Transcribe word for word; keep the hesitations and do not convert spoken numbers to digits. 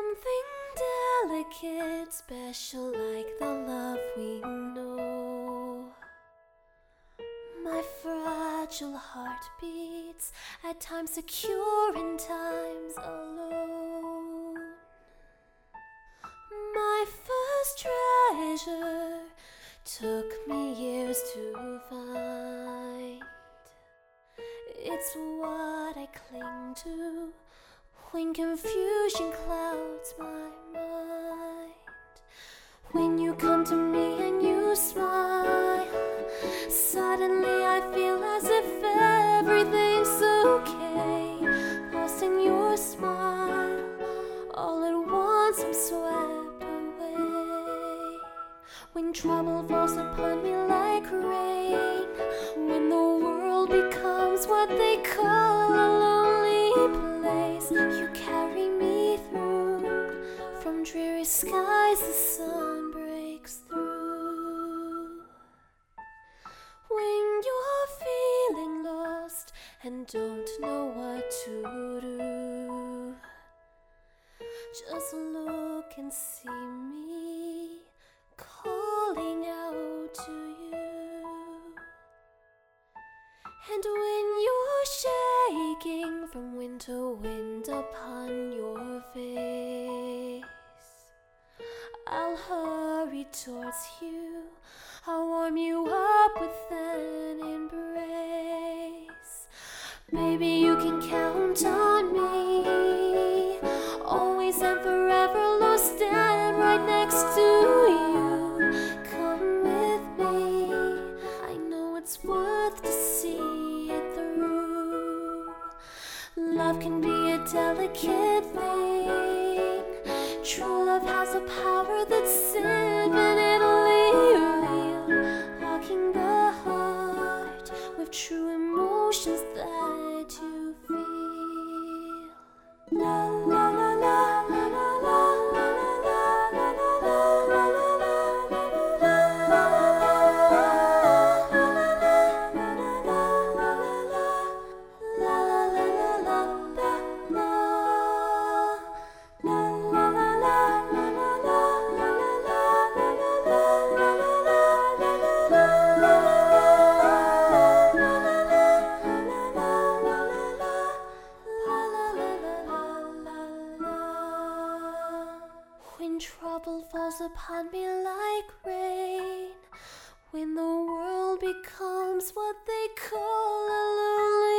Something delicate, special like the love we know. My fragile heart beats, at times secure, in times alone. My first treasure took me years to find. It's what I cling to when confusion clouds my mind. When you come to me and you smile, suddenly I feel as if everything's okay. Lost in your smile, all at once I'm swept away. When trouble falls upon me like rain, when the world becomes what they call a lonely place, you carry me through. From dreary skies the sun breaks through. When you're feeling lost and don't know what to do, just look and see me calling out to you. And when you're shaking from wind to wind upon your face, I'll hurry towards you, I'll warm you up with an embrace. Baby, you can count on me, always and forever, Lord, stand right next to you. Come with me, I know it's worth to see it through. Love can be a delicate thing. True love has a power that's infinitely real, locking the heart with true emotions that you feel. La la la la la la la la la la la When trouble falls upon me like rain, when the world becomes what they call a lonely